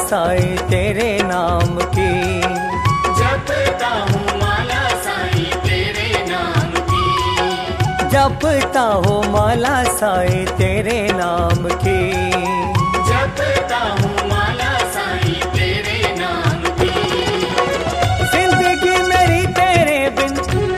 साईं तेरे नाम की। जपता हूँ माला साईं तेरे नाम की। जपता हो माला साईं तेरे नाम की। जपता हूँ माला साईं तेरे नाम की। जिंदगी मेरी तेरे बिन,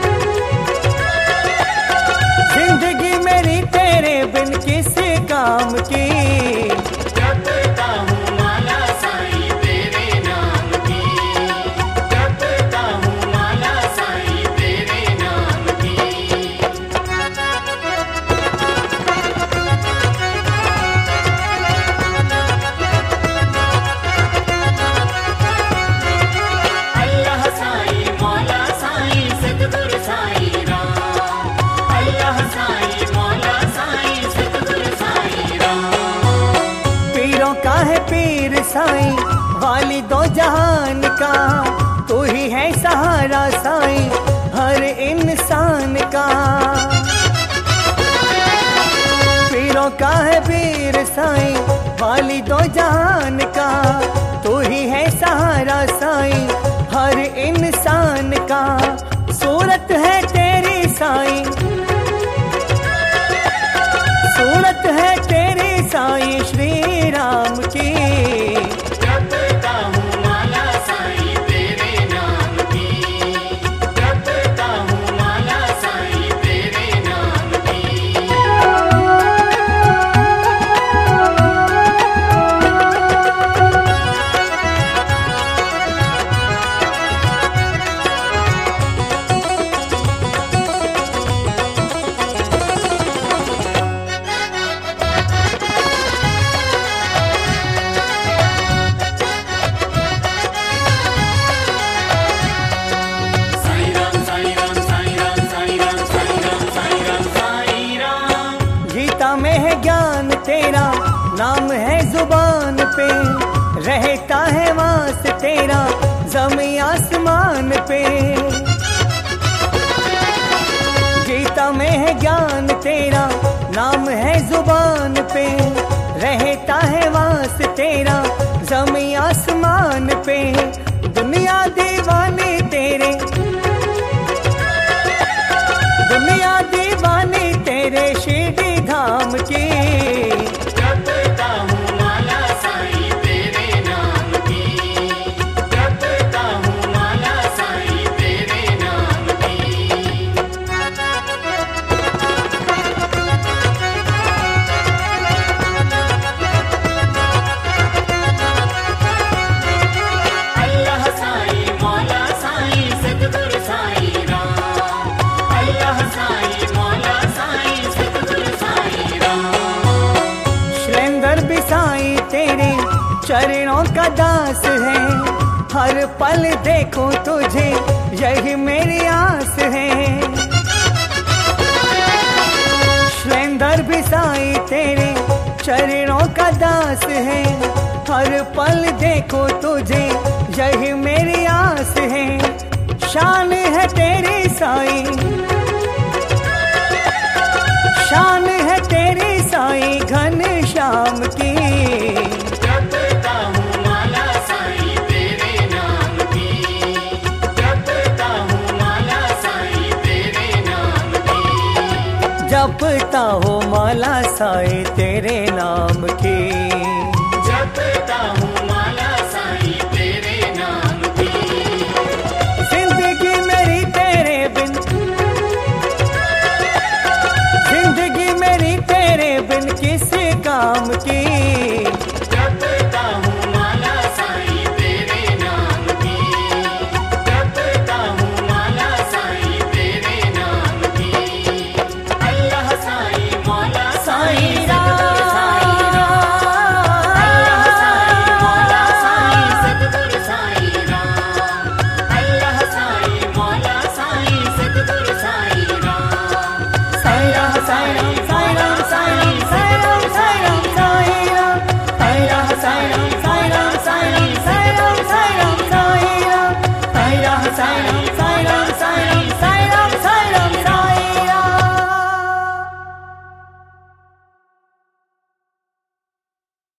जिंदगी मेरी तेरे बिन किस काम की। जपता हूँ माला साईं तेरे नाम की। जपता हूँ माला साईं तेरे नाम की। अल्लाह साईं मौला साईं सतगुरु साईं राम। अल्लाह साईं मौला साईं सतगुरु साईं राम। पीरों का है पीर साईं वाली दो जहान का, तू ही है सहारा साईं हर इंसान का। पीरों का है पीर साईं वाली दो जहान का, तू ही है सहारा साईं हर इंसान का। सूरत है तेरी साईं, सूरत है तेरी साईं श्री राम की। जपता हूँ माला साईं तेरे नाम की। जपता हूँ माला साईं तेरे नाम की। साईं राम साईं राम साईं राम साईं राम साईं राम साईं राम साईं राम। गीता में है ज्ञान तेरा, नाम है जुबान पे, रहता है वास तेरा जमी आसमान पे। गीता में है ज्ञान तेरा, नाम है जुबान पे, रहता है वास तेरा जमी आसमान पे। दुनिया दीवानी तेरे, दुनिया दीवानी तेरे शिरडी धाम की। जपता हूँ माला साईं तेरे नाम की। जपता हूँ माला साईं तेरे नाम की। अल्लाह साईं मौला साईं सतगुरु साईं राम। अल्लाह साईं मौला साईं सतगुरु साईं राम। शैलेंद्र भी साईं तेरे चरणों का दास है, हर पल देखो तुझे यही मेरी आस है। शैलेंद्र भी साईं तेरे चरणों का दास है, हर पल देखो तुझे यही मेरी आस है। शान है तेरी साईं, शान है तेरी साईं घनश्याम की। जपता हूँ माला साईं तेरे नाम की। जपता हूँ माला साईं तेरे नाम की। जपता हो माला साईं तेरे नाम